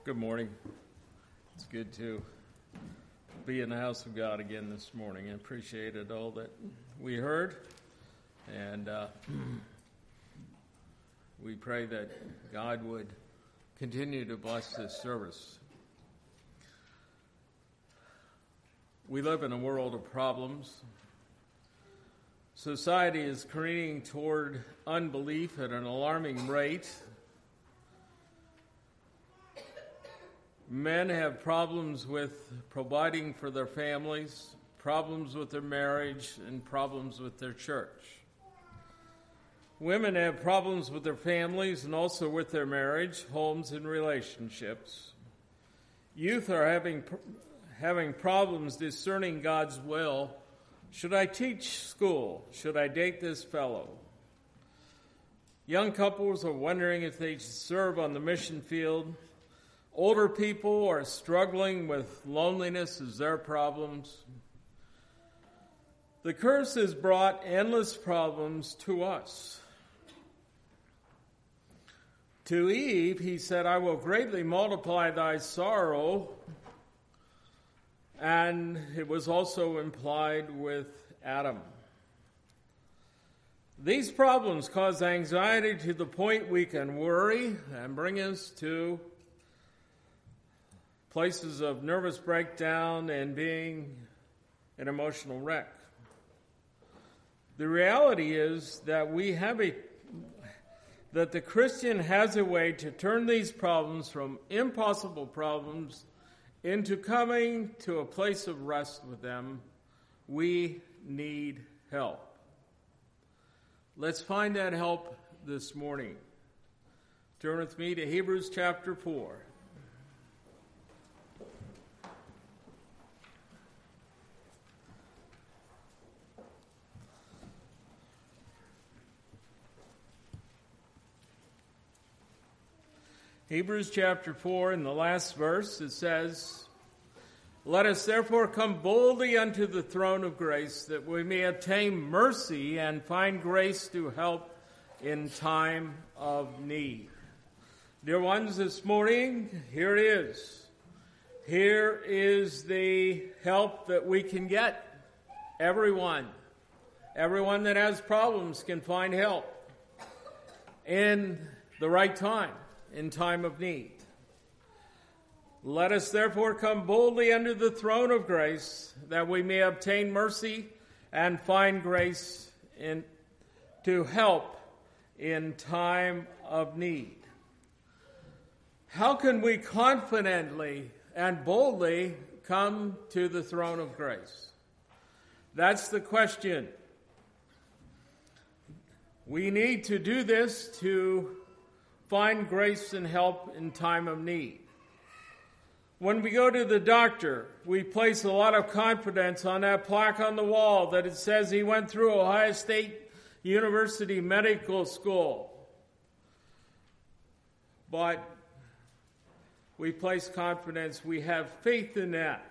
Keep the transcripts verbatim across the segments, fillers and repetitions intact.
Good morning. It's good to be in the house of God again this morning. I appreciated all that we heard, and uh, we pray that God would continue to bless this service. We live in a world of problems. Society is careening toward unbelief at an alarming rate. Men have problems with providing for their families, problems with their marriage, and problems with their church. Women have problems with their families and also with their marriage, homes, and relationships. Youth are having having problems discerning God's will. Should I teach school? Should I date this fellow? Young couples are wondering if they should serve on the mission field. Older people are struggling with loneliness as their problems. The curse has brought endless problems to us. To Eve, he said, I will greatly multiply thy sorrow. And it was also implied with Adam. These problems cause anxiety to the point we can worry and bring us to places of nervous breakdown and being an emotional wreck. The reality is that we have a that the Christian has a way to turn these problems from impossible problems into coming to a place of rest with them. We need help. Let's find that help this morning. Turn with me to Hebrews chapter four. Hebrews chapter four, in the last verse, it says, Let us therefore come boldly unto the throne of grace, that we may obtain mercy and find grace to help in time of need. Dear ones, this morning, here it is. Here is the help that we can get. Everyone, everyone that has problems can find help in the right time. In time of need. Let us therefore come boldly under the throne of grace, that we may obtain mercy and find grace in, to help in time of need. How can we confidently and boldly come to the throne of grace? That's the question. We need to do this to find grace and help in time of need. When we go to the doctor, we place a lot of confidence on that plaque on the wall that it says he went through Ohio State University Medical School. But we place confidence, we have faith in that.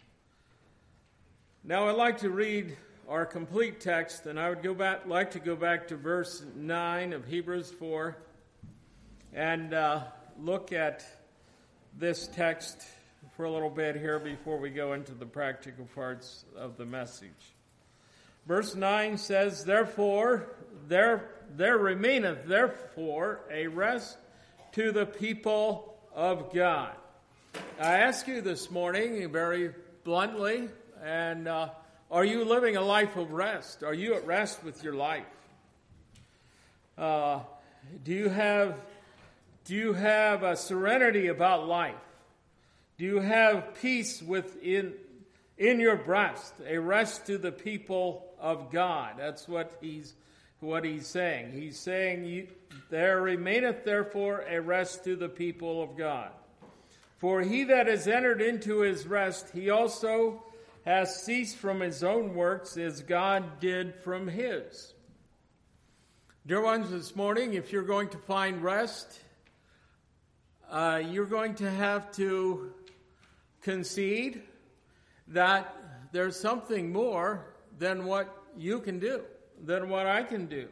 Now I'd like to read our complete text, and I would go back, like to go back to verse nine of Hebrews four. And uh, look at this text for a little bit here before we go into the practical parts of the message. Verse nine says, Therefore, there, there remaineth therefore a rest to the people of God. I ask you this morning, very bluntly, and uh, are you living a life of rest? Are you at rest with your life? Uh, do you have... Do you have a serenity about life? Do you have peace within in your breast, a rest to the people of God? That's what he's what he's saying. He's saying, you, there remaineth therefore a rest to the people of God. For he that has entered into his rest, he also has ceased from his own works as God did from his. Dear ones, this morning, if you're going to find rest, Uh, you're going to have to concede that there's something more than what you can do, than what I can do.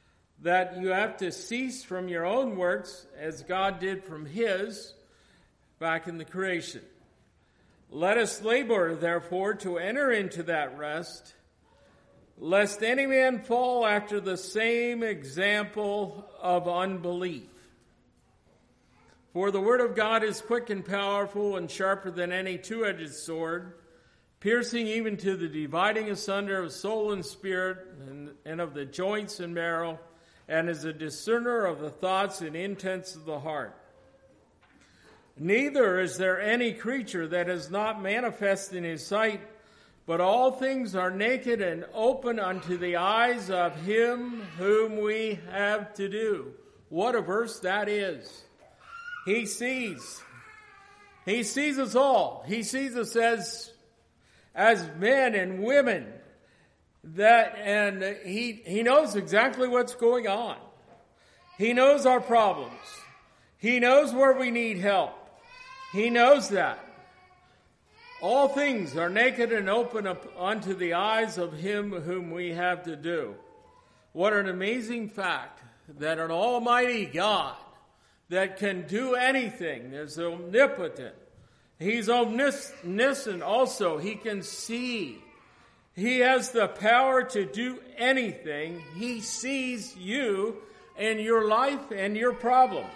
That you have to cease from your own works as God did from his, back in the creation. Let us labor, therefore, to enter into that rest, lest any man fall after the same example of unbelief. For the word of God is quick and powerful and sharper than any two-edged sword, piercing even to the dividing asunder of soul and spirit and, and of the joints and marrow, and is a discerner of the thoughts and intents of the heart. Neither is there any creature that is not manifest in his sight, but all things are naked and open unto the eyes of him whom we have to do. What a verse that is. He sees. He sees us all. He sees us as, as men and women. That, and he, he knows exactly what's going on. He knows our problems. He knows where we need help. He knows that. All things are naked and open up unto the eyes of him whom we have to do. What an amazing fact that an almighty God that can do anything is omnipotent. He's omniscient also. He can see. He has the power to do anything. He sees you and your life and your problems.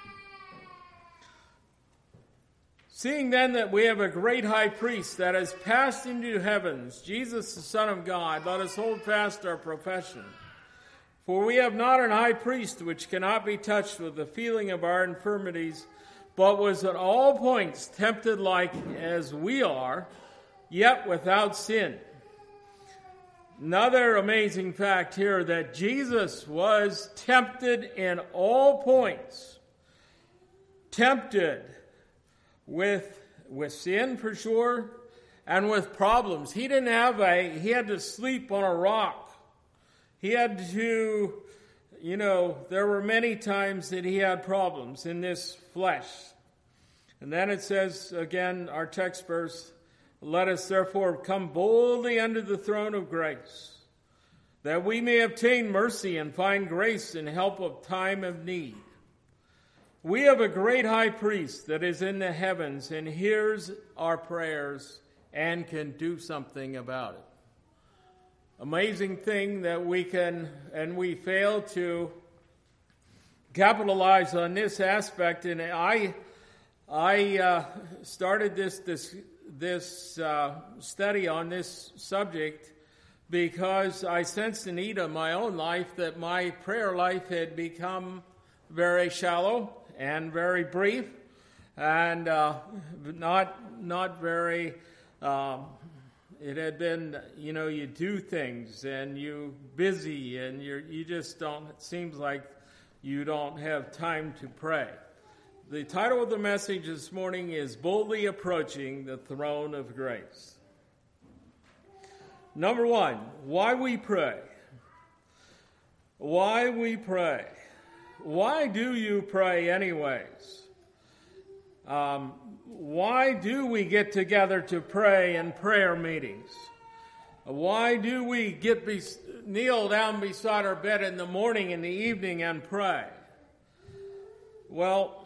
Seeing then that we have a great high priest that has passed into heavens, Jesus the Son of God, let us hold fast our profession. For we have not an high priest which cannot be touched with the feeling of our infirmities, but was at all points tempted like as we are, yet without sin. Another amazing fact here, that Jesus was tempted in all points. Tempted with, with sin for sure, and with problems. He didn't have a, he had to sleep on a rock. He had to, you know, there were many times that he had problems in this flesh. And then it says, again, our text verse, let us therefore come boldly under the throne of grace, that we may obtain mercy and find grace in help of time of need. We have a great high priest that is in the heavens and hears our prayers and can do something about it. Amazing thing that we can, and we fail to capitalize on this aspect. And I, I uh, started this this this uh, study on this subject because I sensed a need in my own life that my prayer life had become very shallow and very brief, and uh, not not very. Um, it had been, you know, you do things and you busy and you you just don't. It seems like you don't have time to pray. The title of the message this morning is "Boldly Approaching the Throne of Grace." Number one, why we pray. Why we pray. Why do you pray anyways? Um, why do we get together to pray in prayer meetings? Why do we get be, kneel down beside our bed in the morning and the evening and pray? Well,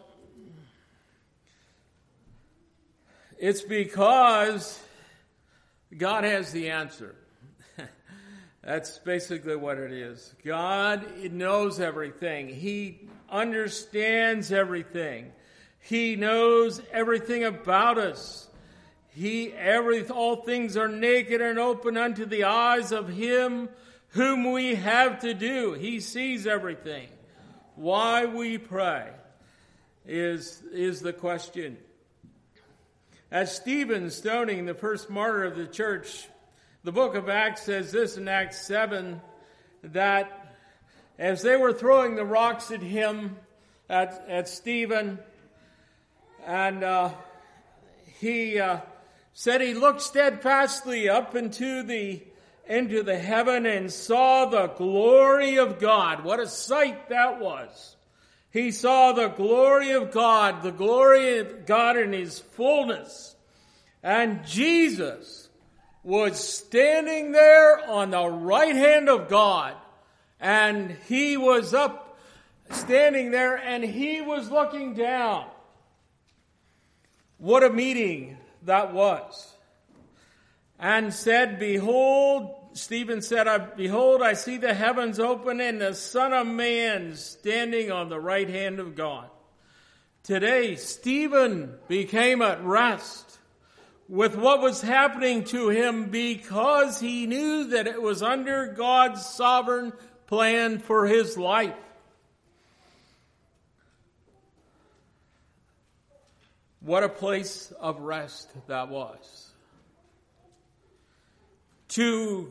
it's because God has the answer. That's basically what it is. God knows everything. He understands everything. He knows everything about us. He, every, all things are naked and open unto the eyes of him whom we have to do. He sees everything. Why we pray is, is the question. At Stephen stoning, the first martyr of the church, the book of Acts says this in Acts seven, that as they were throwing the rocks at him, at, at Stephen, and uh, he uh, said he looked steadfastly up into the into the heaven and saw the glory of God. What a sight that was. He saw the glory of God, the glory of God in his fullness. And Jesus was standing there on the right hand of God. And he was up, standing there, and he was looking down. What a meeting that was. And said, behold, Stephen said, behold, I see the heavens open and the Son of Man standing on the right hand of God. Today, Stephen became at rest with what was happening to him because he knew that it was under God's sovereign plan for his life. What a place of rest that was. To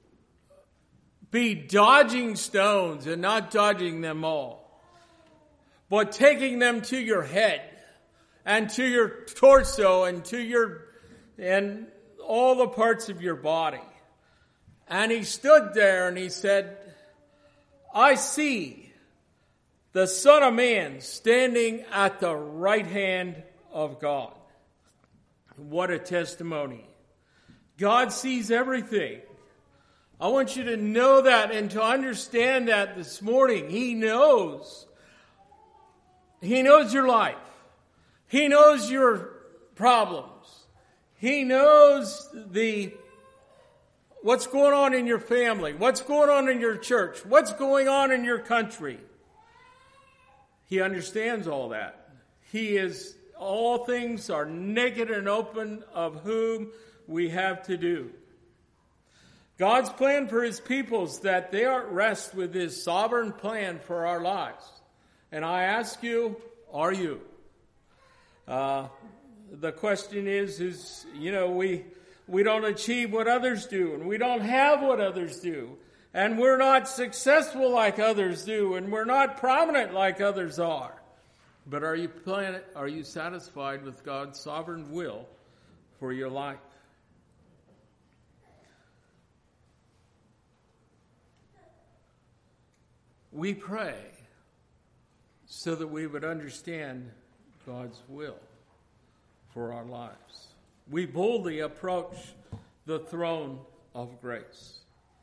be dodging stones and not dodging them all, but taking them to your head and to your torso and to your, and all the parts of your body. And he stood there and he said, I see the Son of Man standing at the right hand of God. What a testimony. God sees everything. I want you to know that and to understand that this morning. He knows. He knows your life. He knows your problems. He knows the what's going on in your family, what's going on in your church, what's going on in your country. He understands all that. He is, all things are naked and open of whom we have to do. God's plan for his people is that they are at rest with his sovereign plan for our lives. And I ask you, are you? Uh, the question is, is, you know, we, we don't achieve what others do, and we don't have what others do, and we're not successful like others do, and we're not prominent like others are. But are you plan, are you satisfied with God's sovereign will for your life? We pray so that we would understand God's will for our lives. We boldly approach the throne of grace.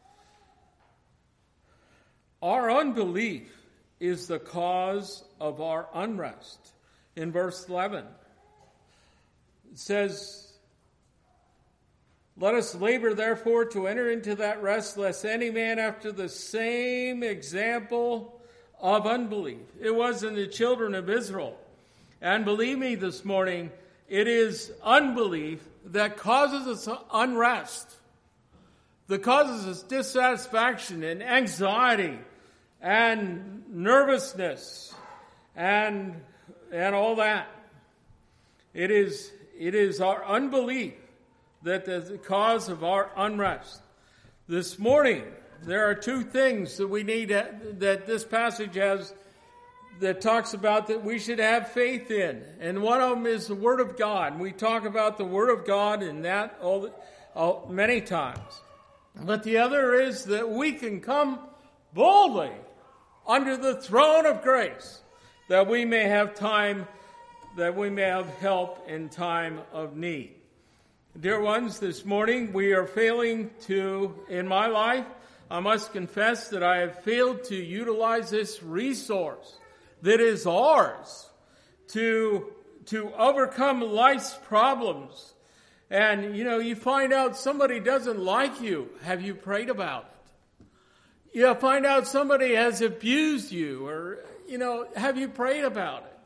Our unbelief is the cause of our unrest. In verse eleven, it says, let us labor therefore to enter into that rest, lest any man after the same example of unbelief. It was in the children of Israel. And believe me this morning, it is unbelief that causes us unrest, that causes us dissatisfaction and anxiety and nervousness and and all that. It is it is our unbelief that is the cause of our unrest. This morning, there are two things that we need to, that this passage has that talks about that we should have faith in. And one of them is the Word of God. We talk about the Word of God in that all, all, many times. But the other is that we can come boldly under the throne of grace, that we may have time, that we may have help in time of need. Dear ones, this morning we are failing to, in my life, I must confess that I have failed to utilize this resource that is ours to, to overcome life's problems. And, you know, you find out somebody doesn't like you. Have you prayed about it? You find out somebody has abused you, or, you know, have you prayed about it?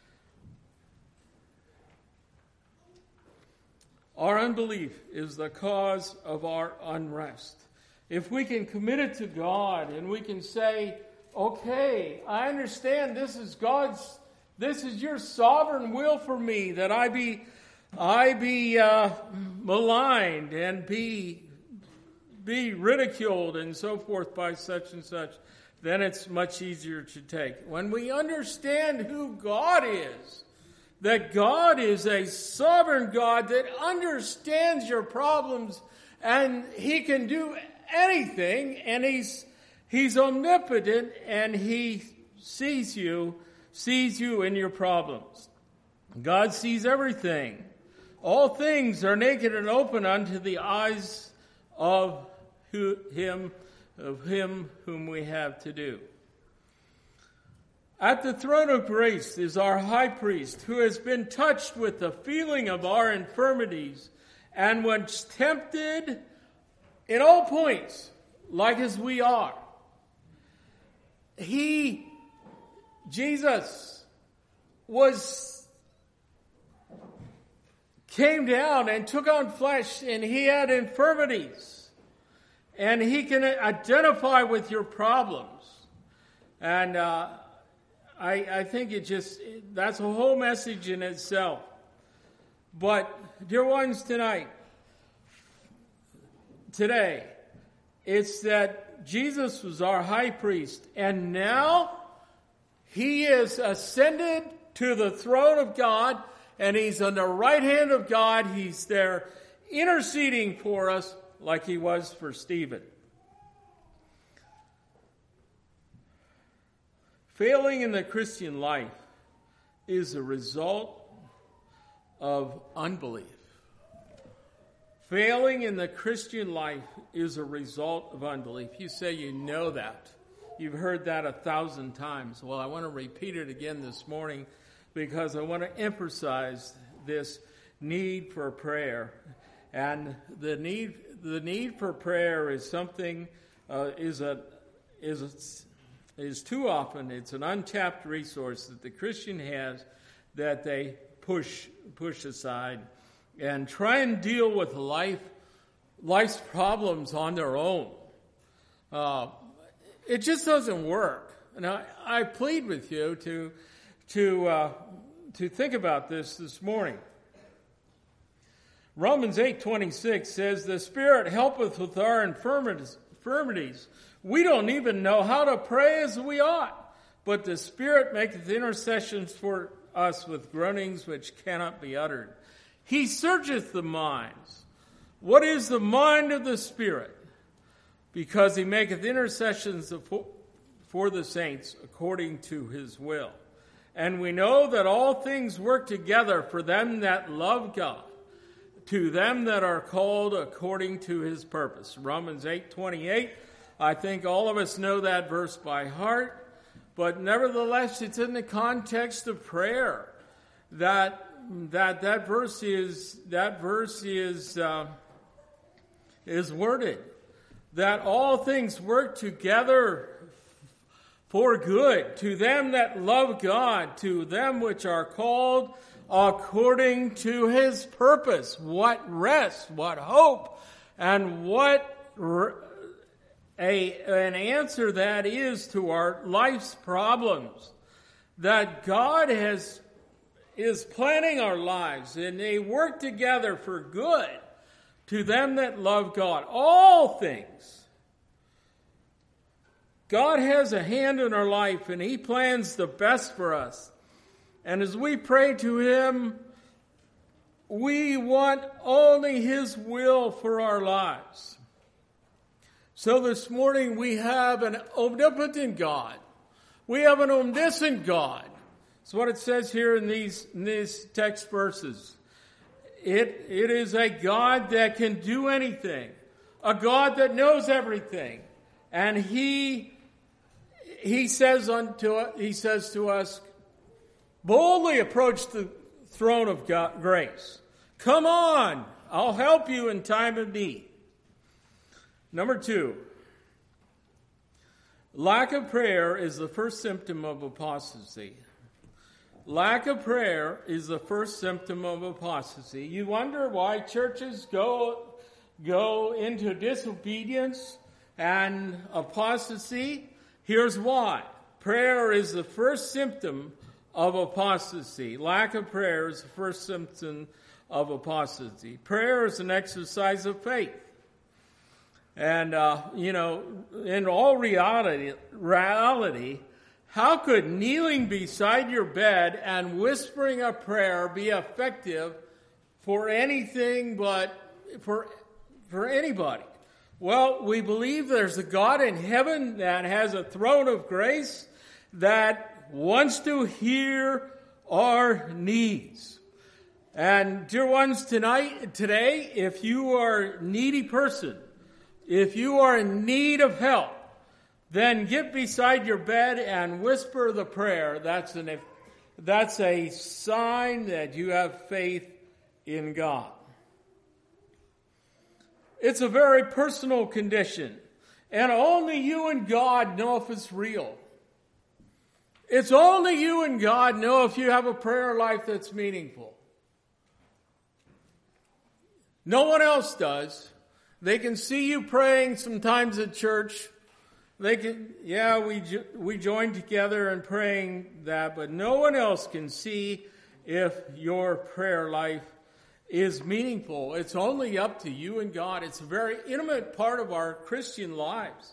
Our unbelief is the cause of our unrest. If we can commit it to God and we can say, okay, I understand this is God's, this is your sovereign will for me, that I be, I be uh, maligned and be, be ridiculed and so forth by such and such, then it's much easier to take. When we understand who God is, that God is a sovereign God that understands your problems and he can do anything, and he's he's omnipotent and he sees you, sees you in your problems. God sees everything. All things are naked and open unto the eyes of who, him, of him whom we have to do. At the throne of grace is our high priest, who has been touched with the feeling of our infirmities and was tempted in all points, like as we are. He, Jesus, was, came down and took on flesh, and he had infirmities. And he can identify with your problems. And uh, I, I think it just, that's a whole message in itself. But, dear ones, tonight, today, it's that Jesus was our high priest, and now he is ascended to the throne of God, and he's on the right hand of God. He's there interceding for us like he was for Stephen. Failing in the Christian life is a result of unbelief. Failing in the Christian life is a result of unbelief. You say you know that. You've heard that a thousand times. Well, I want to repeat it again this morning because I want to emphasize this need for prayer. And the need the need for prayer is something uh, is a is a, is too often it's an untapped resource that the Christian has that they push push aside and try and deal with life life's problems on their own. Uh, it just doesn't work. And I, I plead with you to to uh, to think about this this morning. Romans eight twenty-six says, "The Spirit helpeth with our infirmities. We don't even know how to pray as we ought, but the Spirit maketh intercessions for us with groanings which cannot be uttered. He searcheth the minds." What is the mind of the Spirit? Because he maketh intercessions for the saints according to his will. And we know that all things work together for them that love God, to them that are called according to his purpose. Romans eight twenty-eight. I think all of us know that verse by heart, but nevertheless, it's in the context of prayer that that that verse is that verse is uh, is worded. That all things work together for good to them that love God, to them which are called according to his purpose. What rest, what hope, and what a, an answer that is to our life's problems. That God has is planning our lives, and they work together for good to them that love God. All things. God has a hand in our life, and he plans the best for us. And as we pray to him, we want only his will for our lives. So this morning we have an omnipotent God. We have an omniscient God. That's what it says here in these, in these text verses. It, it is a God that can do anything. A God that knows everything. And he, he says unto he says to us, boldly approach the throne of God, grace. Come on, I'll help you in time of need. Number two, lack of prayer is the first symptom of apostasy. Lack of prayer is the first symptom of apostasy. You wonder why churches go, go into disobedience and apostasy? Here's why. Prayer is the first symptom of apostasy. Lack of prayer is the first symptom of apostasy. Prayer is an exercise of faith. And, uh, you know, in all reality, reality, how could kneeling beside your bed and whispering a prayer be effective for anything but for, for anybody? Well, we believe there's a God in heaven that has a throne of grace that wants to hear our needs. And dear ones, tonight, today, if you are a needy person, if you are in need of help, then get beside your bed and whisper the prayer. That's an that's a sign that you have faith in God. It's a very personal condition, and only you and God know if it's real. It's only you and God know if you have a prayer life that's meaningful. No one else does. They can see you praying sometimes at church. They can, yeah, we we join together in praying that, but no one else can see if your prayer life is meaningful. It's only up to you and God. It's a very intimate part of our Christian lives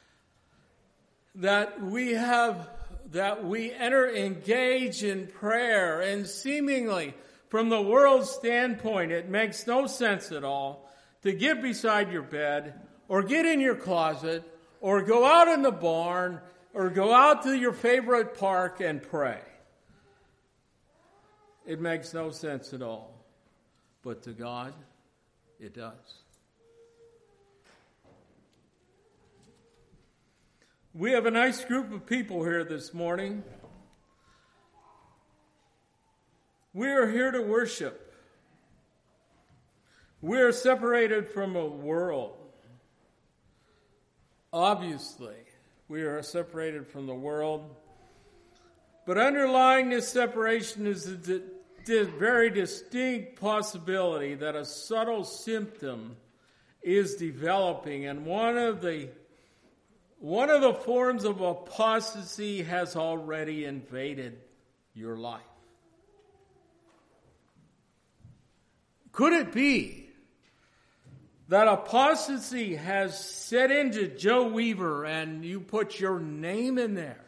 that we have, that we enter, engage in prayer, and seemingly from the world's standpoint, it makes no sense at all to get beside your bed or get in your closet or go out in the barn or go out to your favorite park and pray. It makes no sense at all. But to God, it does. We have a nice group of people here this morning. We are here to worship. We are separated from a world. Obviously, we are separated from the world. But underlying this separation is the the very distinct possibility that a subtle symptom is developing, and one of the one of the forms of apostasy has already invaded your life. Could it be that apostasy has set into Joe Weaver and you put your name in there?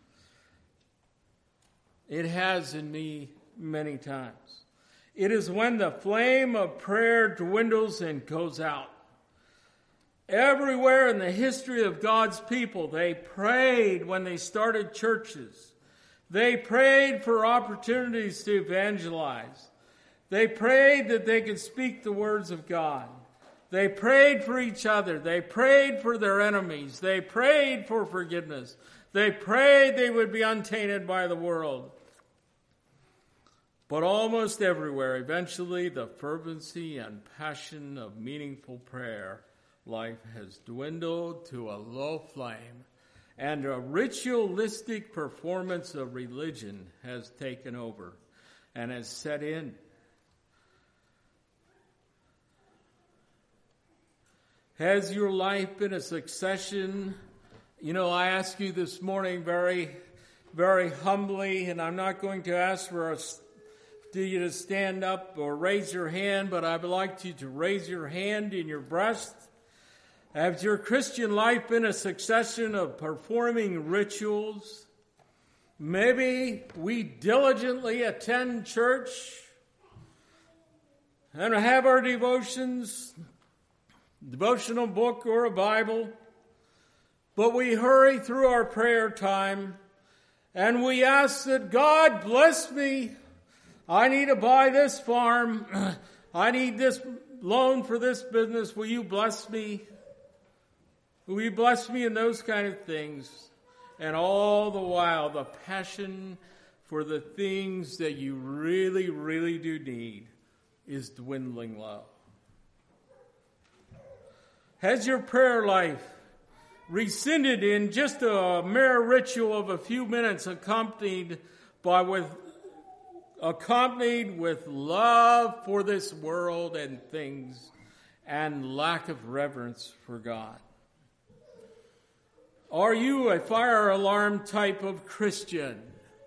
It has in me many times. It is when the flame of prayer dwindles and goes out. Everywhere in the history of God's people, they prayed when they started churches. They prayed for opportunities to evangelize. They prayed that they could speak the words of God. They prayed for each other. They prayed for their enemies. They prayed for forgiveness. They prayed they would be untainted by the world. But almost everywhere, eventually, the fervency and passion of meaningful prayer life has dwindled to a low flame, and a ritualistic performance of religion has taken over and has set in. Has your life been a succession? You know, I ask you this morning very, very humbly, and I'm not going to ask for a to you to stand up or raise your hand, but I would like you to raise your hand in your breast. Has your Christian life been a succession of performing rituals? Maybe we diligently attend church and have our devotions, devotional book or a Bible, but we hurry through our prayer time and we ask that God bless me. I need to buy this farm. I need this loan for this business. Will you bless me? Will you bless me in those kind of things? And all the while, the passion for the things that you really, really do need is dwindling low. Has your prayer life rescinded in just a mere ritual of a few minutes accompanied by with accompanied with love for this world and things and lack of reverence for God? Are you a fire alarm type of Christian?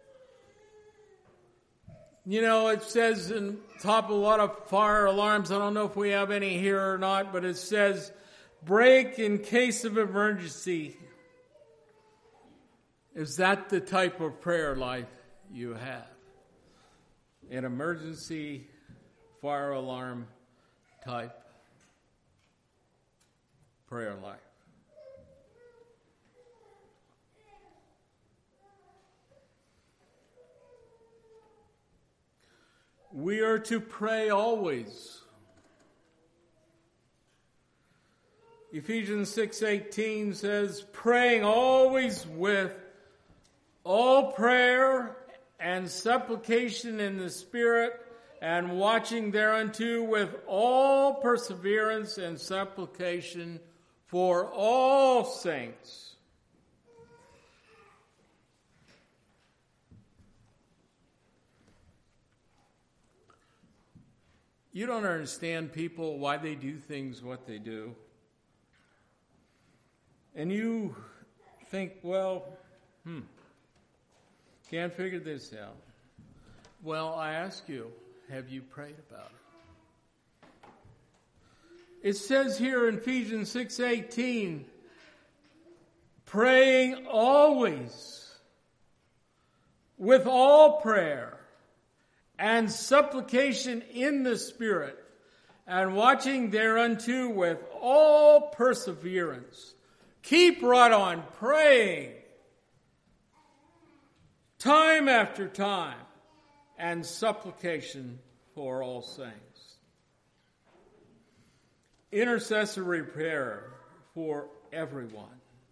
You know, it says in top of a lot of fire alarms, I don't know if we have any here or not, but it says, break in case of emergency. Is that the type of prayer life you have? An emergency fire alarm type prayer life. We are to pray always. Ephesians six eighteen says, praying always with all prayer and supplication in the Spirit, and watching thereunto with all perseverance and supplication for all saints. You don't understand people, why they do things what they do. And you think, well, hmm, can't figure this out. Well, I ask you, have you prayed about it? It says here in Ephesians six eighteen, praying always with all prayer and supplication in the Spirit, and watching thereunto with all perseverance. Keep right on praying, time after time, and supplication for all saints. Intercessory prayer for everyone.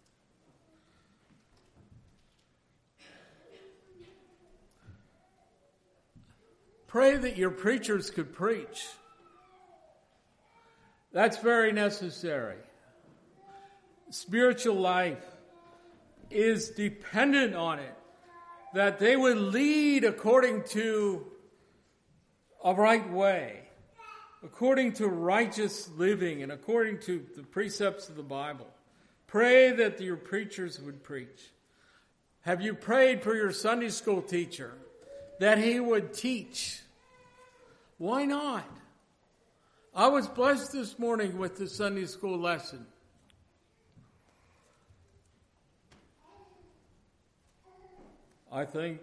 Pray that your preachers could preach. That's very necessary. Spiritual life is dependent on it, that they would lead according to a right way, according to righteous living, and according to the precepts of the Bible. Pray that your preachers would preach. Have you prayed for your Sunday school teacher that he would teach? Why not? I was blessed this morning with the Sunday school lesson. I think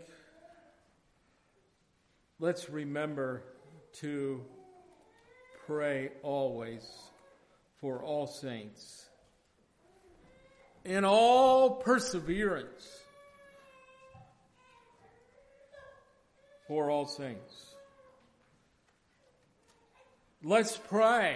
let's remember to pray always for all saints, in all perseverance for all saints. Let's pray.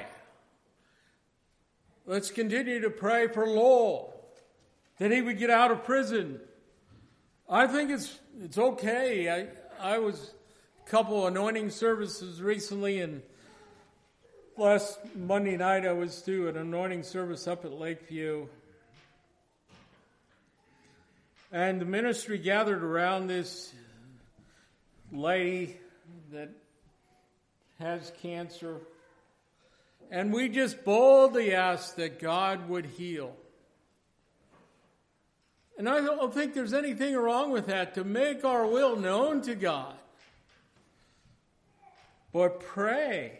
Let's continue to pray for Lowell, that he would get out of prison. I think it's it's okay. I I was a couple anointing services recently, and last Monday night I was to an anointing service up at Lakeview. And the ministry gathered around this lady that has cancer. And we just boldly asked that God would heal. And I don't think there's anything wrong with that, to make our will known to God. But pray.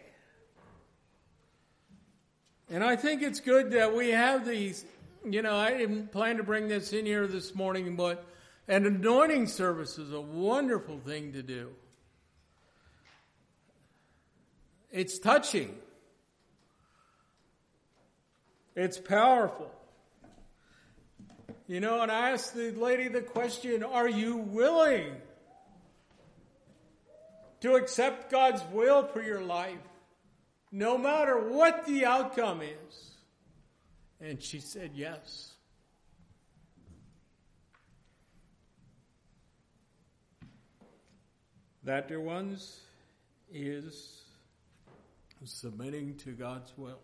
And I think it's good that we have these, you know, I didn't plan to bring this in here this morning, but an anointing service is a wonderful thing to do. It's touching. It's powerful. You know, and I asked the lady the question, are you willing to accept God's will for your life, no matter what the outcome is? And she said yes. That, dear ones, is submitting to God's will.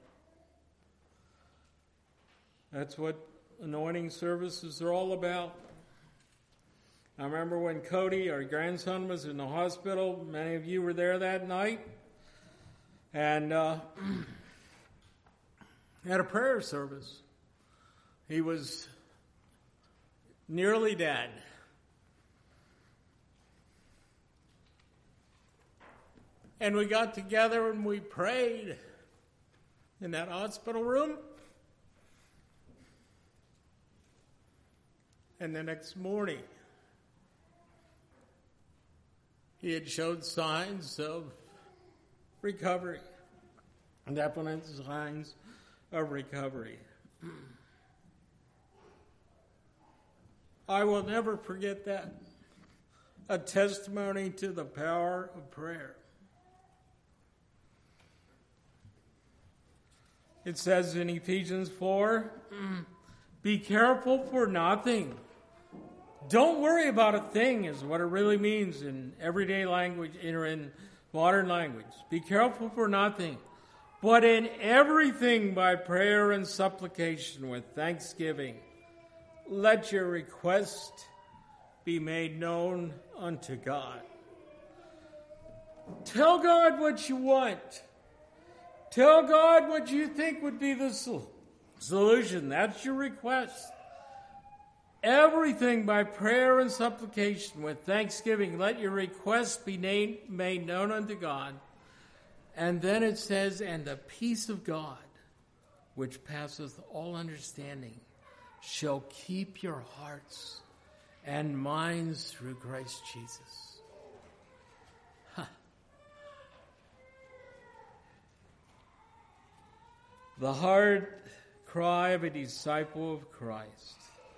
That's what anointing services are all about. I remember when Cody, our grandson, was in the hospital. Many of you were there that night. And uh, had a prayer service. He was nearly dead. And we got together and we prayed in that hospital room. And the next morning, he had showed signs of recovery, definite signs of recovery. I will never forget that. A testimony to the power of prayer. It says in Ephesians four, be careful for nothing. Don't worry about a thing is what it really means in everyday language, or in modern language. Be careful for nothing, but in everything by prayer and supplication with thanksgiving, let your request be made known unto God. Tell God what you want. Tell God what you think would be the solution. That's your request. Everything by prayer and supplication with thanksgiving. Let your request be made known unto God. And then it says, and the peace of God, which passeth all understanding, shall keep your hearts and minds through Christ Jesus. Huh. The heart cry of a disciple of Christ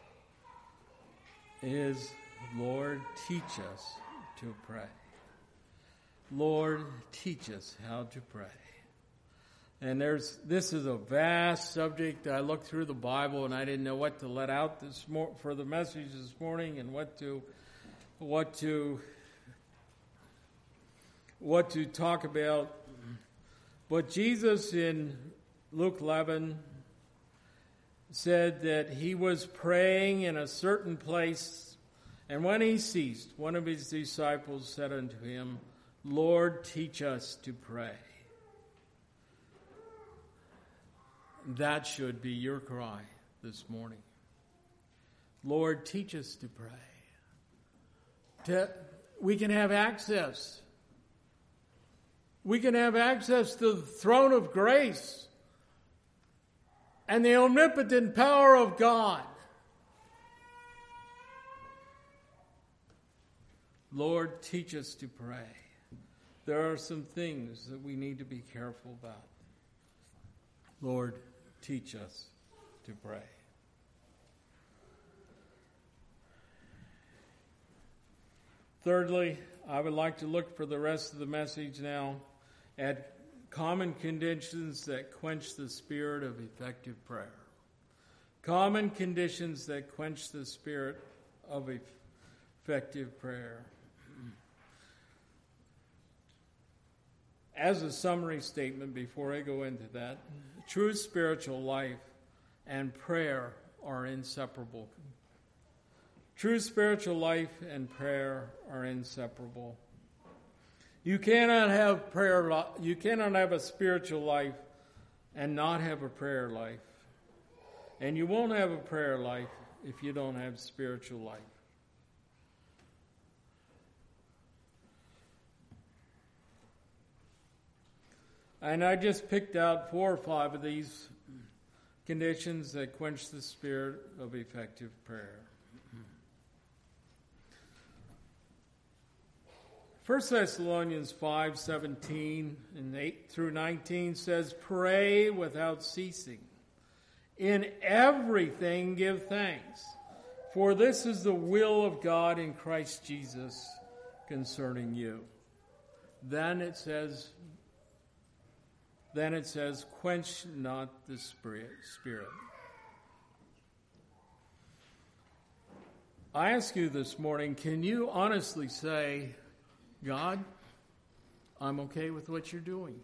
is, Lord, teach us to pray. Lord, teach us how to pray. And there's this is a vast subject. I looked through the Bible and I didn't know what to let out this mor- for the message this morning, and what to what to what to talk about. But Jesus in Luke eleven said that he was praying in a certain place, and when he ceased, one of his disciples said unto him, Lord, teach us to pray. That should be your cry this morning. Lord, teach us to pray. To, we can have access. We can have access to the throne of grace and the omnipotent power of God. Lord, teach us to pray. There are some things that we need to be careful about. Lord, teach us to pray. Thirdly, I would like to look for the rest of the message now at common conditions that quench the spirit of effective prayer. Common conditions that quench the spirit of effective prayer. As a summary statement, before I go into that, true spiritual life and prayer are inseparable. True spiritual life and prayer are inseparable. You cannot have prayer. You cannot have a spiritual life and not have a prayer life. And you won't have a prayer life if you don't have spiritual life. And I just picked out four or five of these conditions that quench the spirit of effective prayer. First Thessalonians five seventeen and eight through nineteen says, pray without ceasing. In everything give thanks, for this is the will of God in Christ Jesus concerning you. Then it says, Then it says, quench not the spirit. I ask you this morning, can you honestly say, God, I'm okay with what you're doing.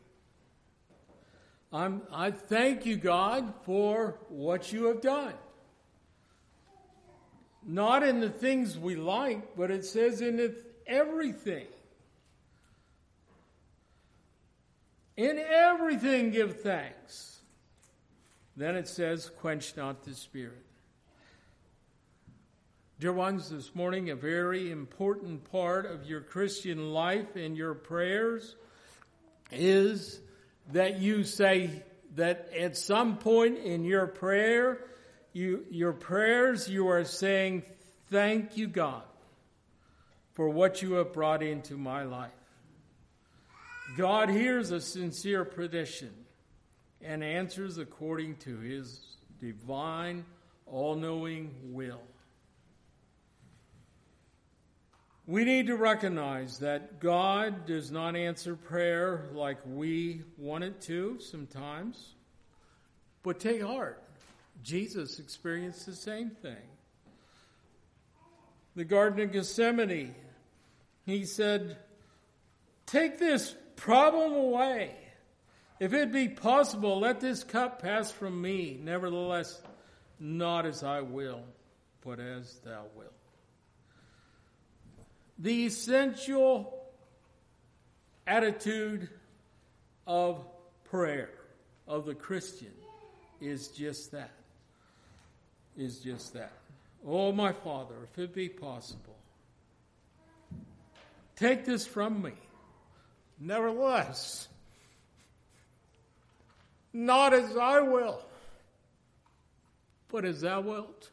I'm, I thank you, God, for what you have done. Not in the things we like, but it says in it, everything. In everything give thanks. Then it says, quench not the spirit. Dear ones, this morning, a very important part of your Christian life and your prayers is that you say that at some point in your prayer, you, your prayers, you are saying, thank you, God, for what you have brought into my life. God hears a sincere petition and answers according to his divine, all-knowing will. We need to recognize that God does not answer prayer like we want it to sometimes. But take heart. Jesus experienced the same thing. The Garden of Gethsemane, he said, take this problem away. If it be possible, let this cup pass from me. Nevertheless, not as I will, but as thou wilt. The essential attitude of prayer of the Christian is just that. Is just that. Oh, my Father, if it be possible, take this from me. Nevertheless, not as I will, but as thou wilt.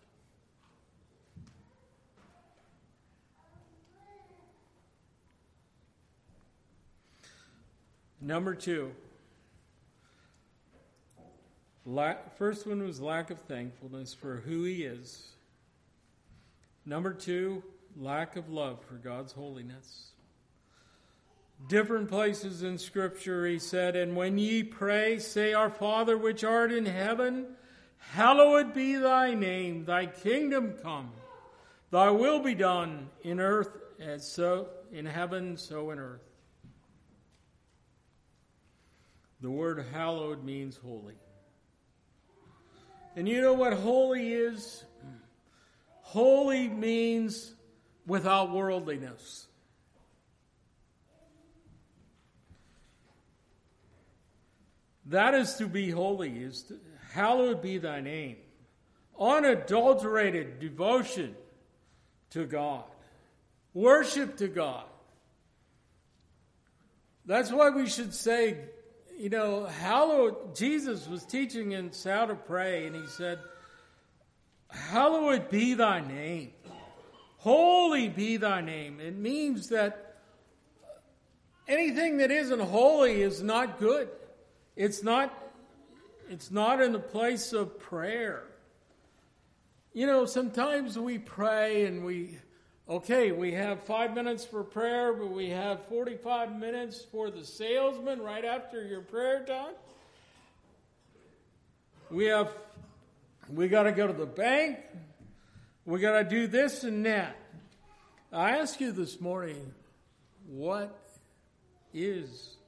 Number two. Lack, first one was lack of thankfulness for who he is. Number two, lack of love for God's holiness. Different places in Scripture he said, and when ye pray, say, Our Father which art in heaven, hallowed be thy name, thy kingdom come, thy will be done in earth as so in heaven, so in earth. The word hallowed means holy. And you know what holy is? Holy means without worldliness. That is to be holy, is to, hallowed be thy name. Unadulterated devotion to God. Worship to God. That's why we should say, you know, hallowed, Jesus was teaching in how to pray, and he said, hallowed be thy name. Holy be thy name. It means that anything that isn't holy is not good. It's not, it's not in the place of prayer. You know, sometimes we pray and we, okay, we have five minutes for prayer, but we have forty-five minutes for the salesman right after your prayer time. We have, we got to go to the bank. We got to do this and that. I ask you this morning, what is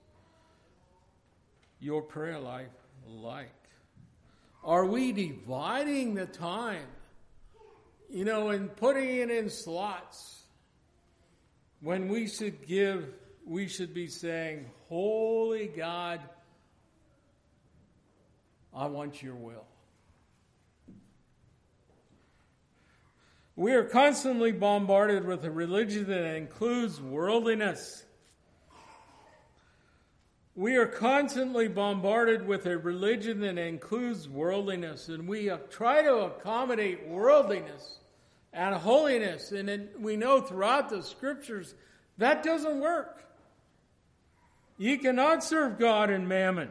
your prayer life like? Are we dividing the time, you know, and putting it in slots? When we should give, we should be saying, Holy God, I want your will. We are constantly bombarded with a religion that includes worldliness. We are constantly bombarded with a religion that includes worldliness, and we try to accommodate worldliness and holiness, and it, we know throughout the Scriptures that doesn't work. You cannot serve God and mammon.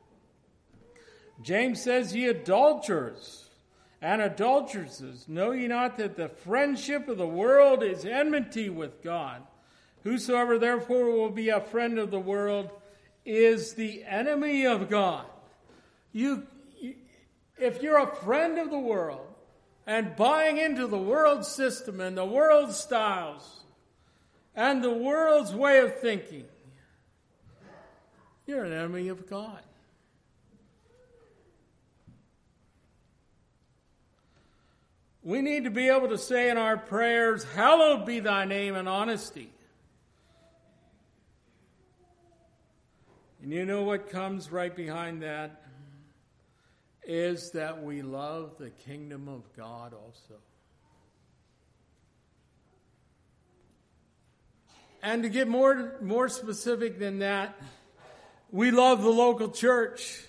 James says, Ye adulterers and adulteresses, know ye not that the friendship of the world is enmity with God? Whosoever therefore will be a friend of the world is the enemy of God. You, you, if you're a friend of the world and buying into the world system and the world styles and the world's way of thinking, you're an enemy of God. We need to be able to say in our prayers, hallowed be thy name, in honesty. And you know what comes right behind that? Is that we love the kingdom of God also. And to get more, more specific than that, we love the local church.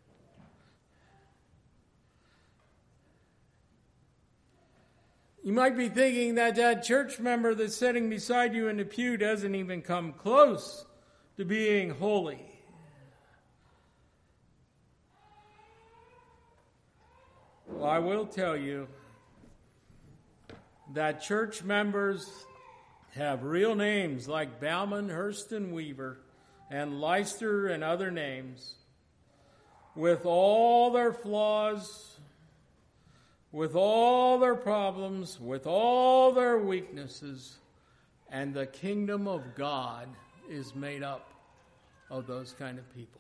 You might be thinking that that church member that's sitting beside you in the pew doesn't even come close to being holy. Well, I will tell you that church members have real names like Bauman, Hurston, Weaver, and Leister and other names. with all their flaws, with all their problems, with all their weaknesses, and the kingdom of God is made up of those kind of people.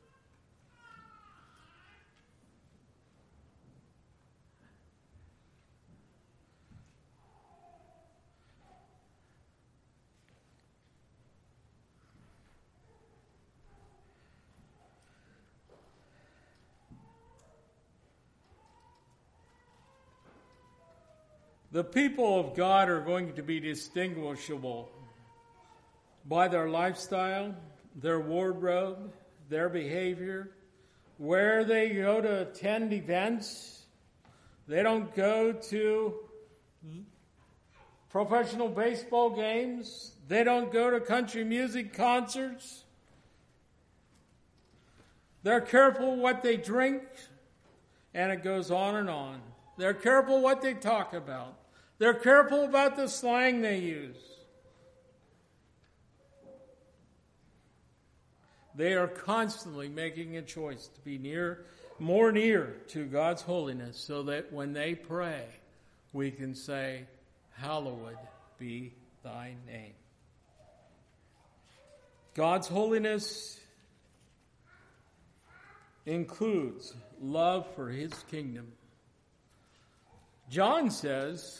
The people of God are going to be distinguishable by their lifestyle, their wardrobe, their behavior, where they go to attend events. They don't go to professional baseball games. They don't go to country music concerts. They're careful what they drink, and it goes on and on. They're careful what they talk about. They're careful about the slang they use. They are constantly making a choice to be near, more near to God's holiness, so that when they pray, we can say, "Hallowed be thy name." God's holiness includes love for his kingdom. John says,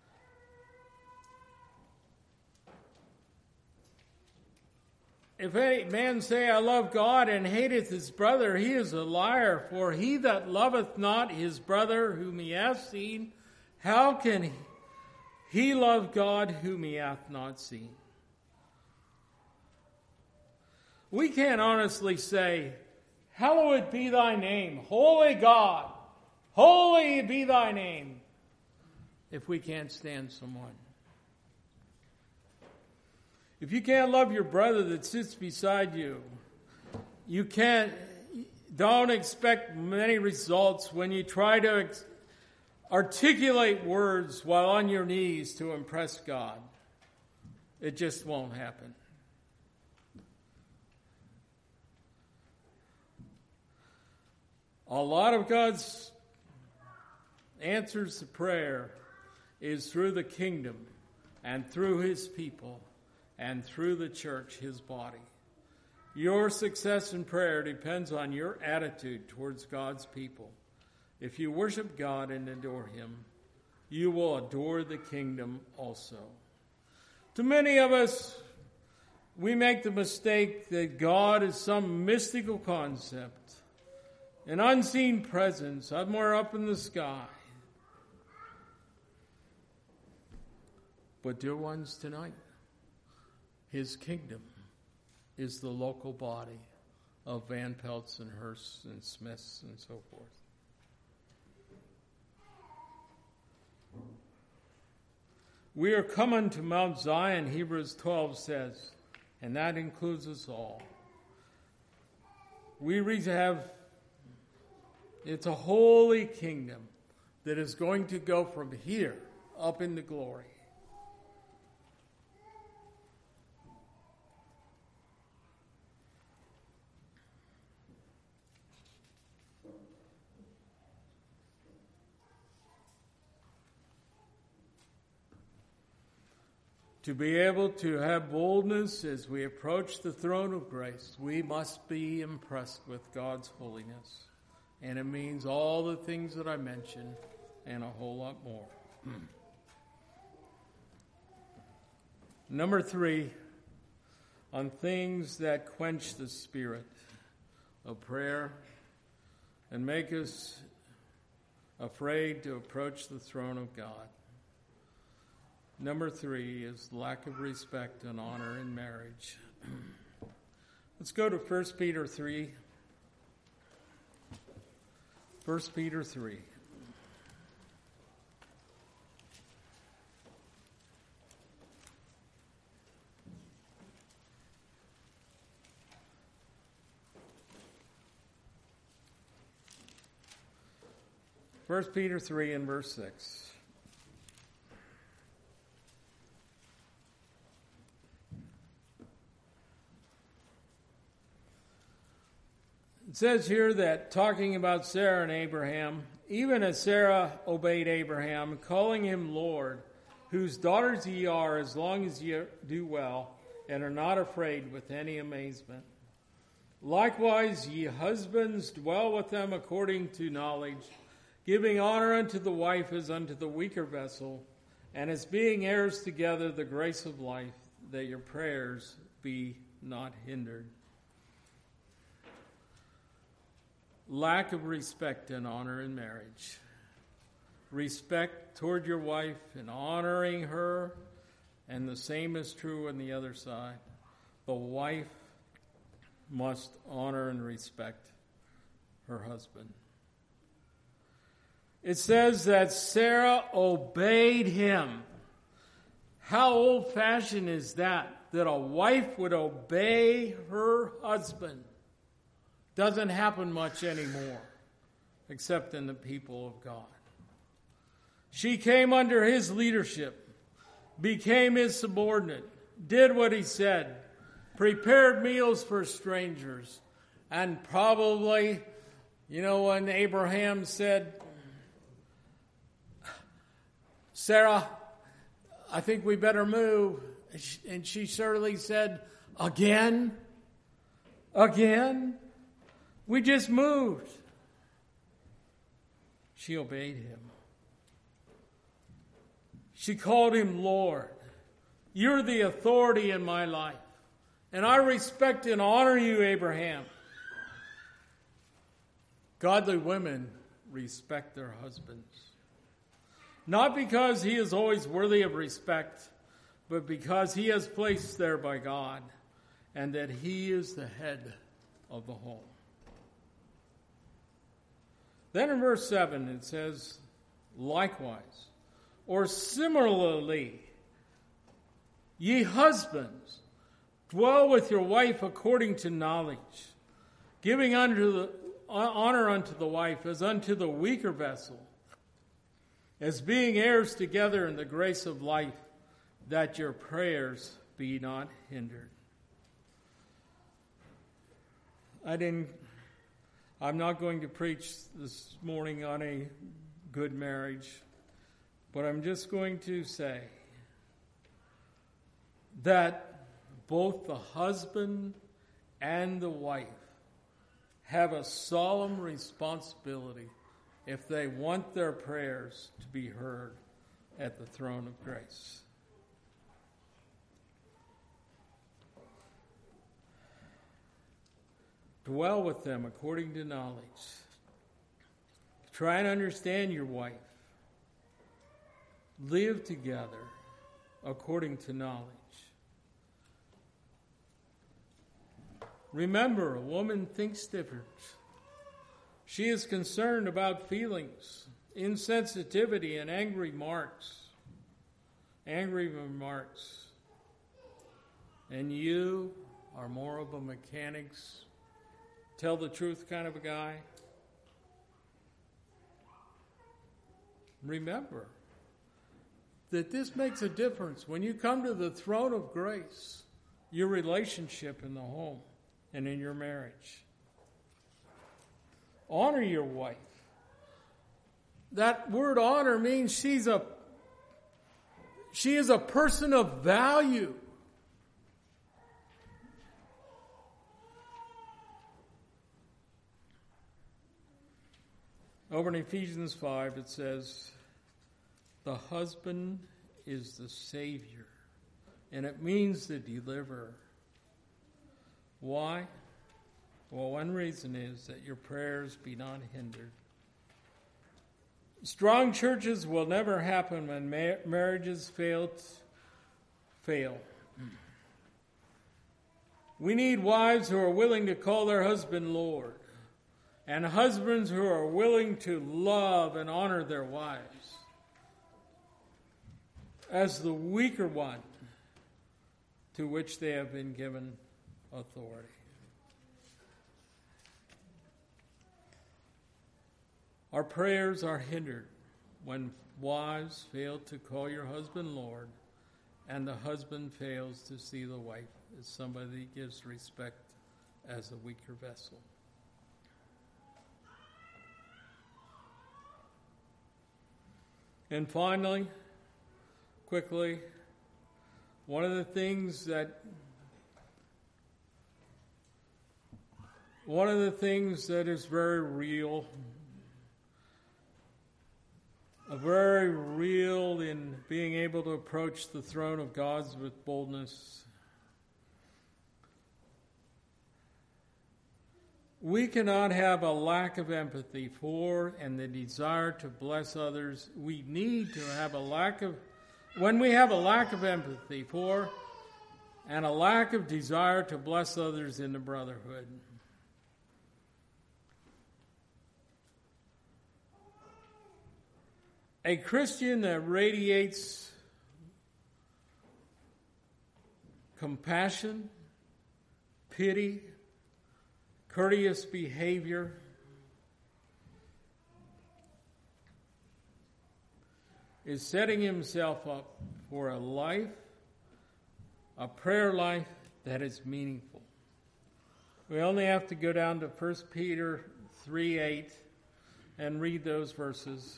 "If any man say, I love God, and hateth his brother, he is a liar. For he that loveth not his brother whom he hath seen, how can he love God whom he hath not seen?" We can't honestly say, "Hallowed be thy name, holy God, holy be thy name," if we can't stand someone. If you can't love your brother that sits beside you, you can't, don't expect many results when you try to ex- articulate words while on your knees to impress God. It just won't happen. A lot of God's answers to prayer is through the kingdom and through his people and through the church, his body. Your success in prayer depends on your attitude towards God's people. If you worship God and adore him, you will adore the kingdom also. To many of us, we make the mistake that God is some mystical concept, an unseen presence somewhere up in the sky. But dear ones, tonight, his kingdom is the local body of Van Pelts and Hursts and Smiths and so forth. We are coming to Mount Zion, Hebrews twelve says, and that includes us all. We have, it's a holy kingdom that is going to go from here up into glory. To be able to have boldness as we approach the throne of grace, we must be impressed with God's holiness. And it means all the things that I mentioned and a whole lot more. Number three, on things that quench the spirit of prayer and make us afraid to approach the throne of God. Number three is lack of respect and honor in marriage. Let's go to First Peter three. First Peter three. First Peter three and verse six. It says here that, talking about Sarah and Abraham, even as Sarah obeyed Abraham, calling him Lord, whose daughters ye are, as long as ye do well, and are not afraid with any amazement. Likewise, ye husbands, dwell with them according to knowledge, giving honor unto the wife as unto the weaker vessel, and as being heirs together the grace of life, that your prayers be not hindered. Lack of respect and honor in marriage. Respect toward your wife and honoring her, and the same is true on the other side. The wife must honor and respect her husband. It says that Sarah obeyed him. How old-fashioned is that, that a wife would obey her husband? Doesn't happen much anymore, except in the people of God. She came under his leadership, became his subordinate, did what he said, prepared meals for strangers, and probably, you know, when Abraham said, Sarah, I think we better move. And she surely said, again? Again? We just moved. She obeyed him. She called him Lord. You're the authority in my life. And I respect and honor you, Abraham. Godly women respect their husbands. Not because he is always worthy of respect, but because he is placed there by God, and that he is the head of the home. Then in verse seven it says, likewise, or similarly, ye husbands, dwell with your wife according to knowledge, giving unto the, honor unto the wife as unto the weaker vessel, as being heirs together in the grace of life, that your prayers be not hindered. I didn't, I'm not going to preach this morning on a good marriage, but I'm just going to say that both the husband and the wife have a solemn responsibility if they want their prayers to be heard at the throne of grace. Dwell with them according to knowledge. Try and understand your wife. Live together according to knowledge. Remember, a woman thinks different. She is concerned about feelings, insensitivity, and angry marks. Angry remarks. And you are more of a mechanics, tell the truth kind of a guy. Remember that this makes a difference when you come to the throne of grace, your relationship in the home and in your marriage. Honor your wife. That word honor means she's a she is a person of value. Over in Ephesians five, it says, the husband is the Savior, and it means the deliverer. Why? Well, one reason is that your prayers be not hindered. Strong churches will never happen when ma- marriages fail. T- fail. We need wives who are willing to call their husband Lord, and husbands who are willing to love and honor their wives as the weaker one to which they have been given authority. Our prayers are hindered when wives fail to call your husband Lord, and the husband fails to see the wife as somebody that gives respect as a weaker vessel. And finally, quickly, one of the things that one of the things that is very real, very real in being able to approach the throne of God with boldness. We cannot have a lack of empathy for and the desire to bless others. We need to have a lack of, when we have a lack of empathy for and a lack of desire to bless others in the brotherhood. A Christian that radiates compassion, pity, courteous behavior, is setting himself up for a life, a prayer life that is meaningful. We only have to go down to First Peter three eight and read those verses.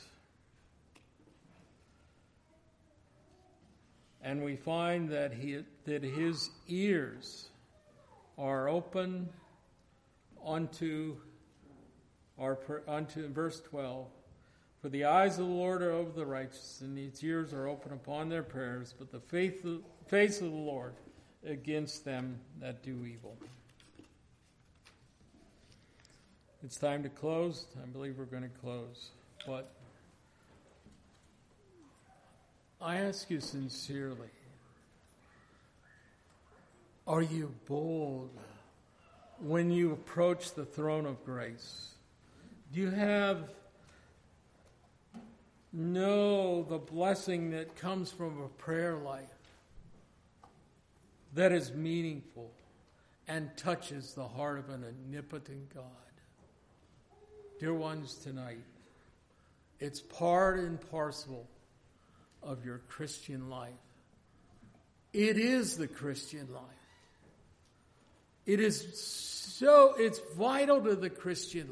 And we find that he that his ears are open unto our unto verse twelve. For the eyes of the Lord are over the righteous, and his ears are open upon their prayers, but the faith, face of the Lord against them that do evil. It's time to close. I believe we're going to close. But I ask you sincerely, are you bold when you approach the throne of grace? Do you have know the blessing that comes from a prayer life that is meaningful and touches the heart of an omnipotent God? Dear ones, tonight, it's part and parcel of your Christian life. It is the Christian life. It is so, it's vital to the Christian